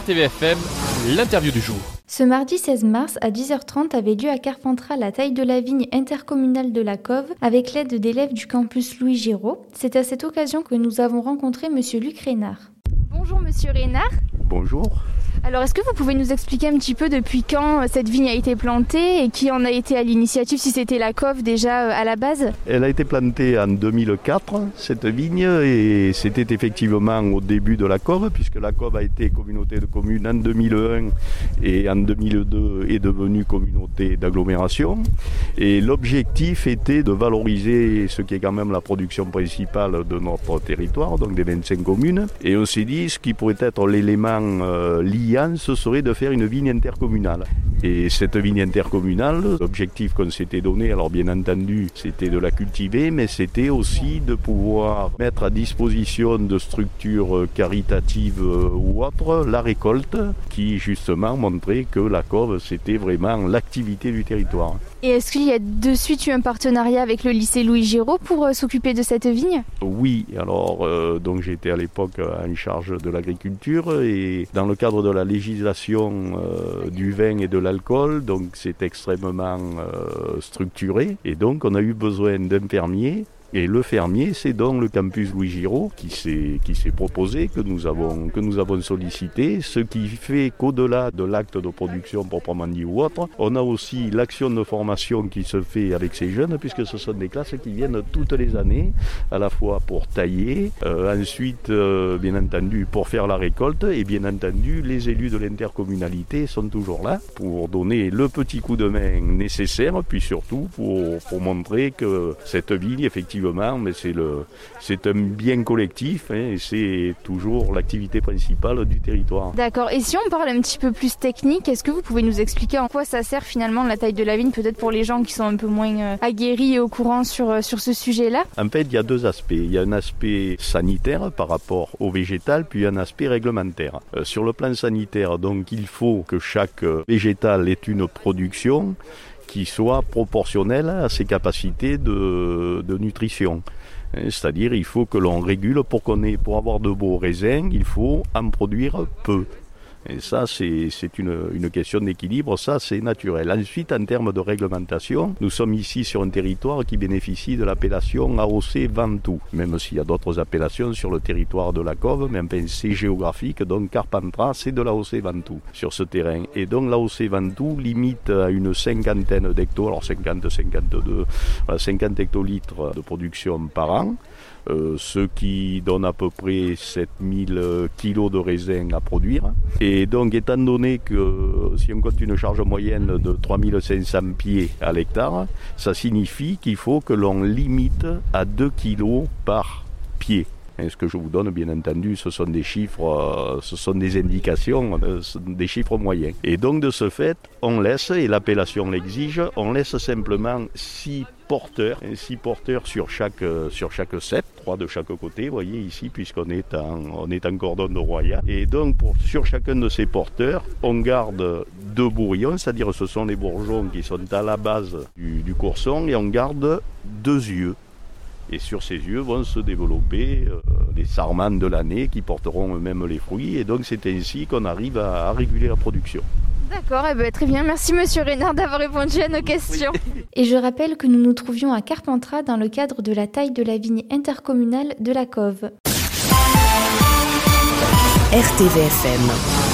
RTVFM, l'interview du jour. Ce mardi 16 mars à 10h30 avait lieu à Carpentras la taille de la vigne intercommunale de la Cove avec l'aide d'élèves du campus Louis Giraud. C'est à cette occasion que nous avons rencontré Monsieur Luc Reynard. Bonjour Monsieur Reynard. Bonjour. Alors est-ce que vous pouvez nous expliquer un petit peu depuis quand cette vigne a été plantée et qui en a été à l'initiative, si c'était la Cove déjà à la base ? Elle a été plantée en 2004, cette vigne, et c'était effectivement au début de la Cove, puisque la Cove a été communauté de communes en 2001 et en 2002 est devenue communauté d'agglomération. Et l'objectif était de valoriser ce qui est quand même la production principale de notre territoire, donc des 25 communes. Et on s'est dit, ce qui pourrait être l'élément liant, ce serait de faire une vigne intercommunale. Et cette vigne intercommunale, l'objectif qu'on s'était donné, alors bien entendu, c'était de la cultiver, mais c'était aussi de pouvoir mettre à disposition de structures caritatives ou autres la récolte, qui justement montrait que la Cove, c'était vraiment l'activité du territoire. Et est-ce qu'il y a de suite eu un partenariat avec le lycée Louis Giraud pour s'occuper de cette vigne ? Oui, alors donc j'étais à l'époque en charge de l'agriculture et dans le cadre de la législation du vin et de l'alcool, donc c'est extrêmement structuré et donc on a eu besoin d'un fermier. Et le fermier, c'est donc le campus Louis Giraud qui s'est proposé, que nous avons sollicité, ce qui fait qu'au-delà de l'acte de production proprement dit ou autre, on a aussi l'action de formation qui se fait avec ces jeunes, puisque ce sont des classes qui viennent toutes les années, à la fois pour tailler, ensuite, bien entendu, pour faire la récolte, et bien entendu, les élus de l'intercommunalité sont toujours là pour donner le petit coup de main nécessaire, puis surtout pour montrer que cette ville, effectivement, mais c'est un bien collectif et c'est toujours l'activité principale du territoire. D'accord. Et si on parle un petit peu plus technique, est-ce que vous pouvez nous expliquer en quoi ça sert finalement la taille de la vigne, peut-être pour les gens qui sont un peu moins aguerris et au courant sur ce sujet-là ? En fait, il y a deux aspects. Il y a un aspect sanitaire par rapport au végétal, puis un aspect réglementaire. Sur le plan sanitaire, donc, il faut que chaque végétal ait une production qui soit proportionnelle à ses capacités de nutrition. C'est-à-dire, il faut que l'on régule pour avoir de beaux raisins, il faut en produire peu. Et ça, c'est une question d'équilibre, ça c'est naturel. Ensuite, en termes de réglementation, nous sommes ici sur un territoire qui bénéficie de l'appellation AOC Ventoux, même s'il y a d'autres appellations sur le territoire de la Cove, mais enfin c'est géographique, donc Carpentras, c'est de l'AOC Ventoux sur ce terrain. Et donc l'AOC Ventoux limite à une cinquantaine d'hectos, alors 50 hectolitres de production par an, ce qui donne à peu près 7000 kilos de raisins à produire. Et donc, étant donné que si on compte une charge moyenne de 3500 pieds à l'hectare, ça signifie qu'il faut que l'on limite à 2 kilos par pied. Et ce que je vous donne, bien entendu, ce sont des chiffres, ce sont des indications, des chiffres moyens. Et donc, de ce fait, on laisse, et l'appellation l'exige, on laisse simplement 6 porteurs sur chaque set, 3 de chaque côté, vous voyez ici, puisqu'on est en cordon de royat. Et donc, sur chacun de ces porteurs, on garde 2 bourillons, c'est-à-dire ce sont les bourgeons qui sont à la base du courson, et on garde 2 yeux. Et sur ces yeux vont se développer les sarments de l'année qui porteront eux-mêmes les fruits. Et donc c'est ainsi qu'on arrive à réguler la production. D'accord, très bien. Merci Monsieur Reynard d'avoir répondu à nos questions. Oui. Et je rappelle que nous nous trouvions à Carpentras dans le cadre de la taille de la vigne intercommunale de la Cove. RTVFM.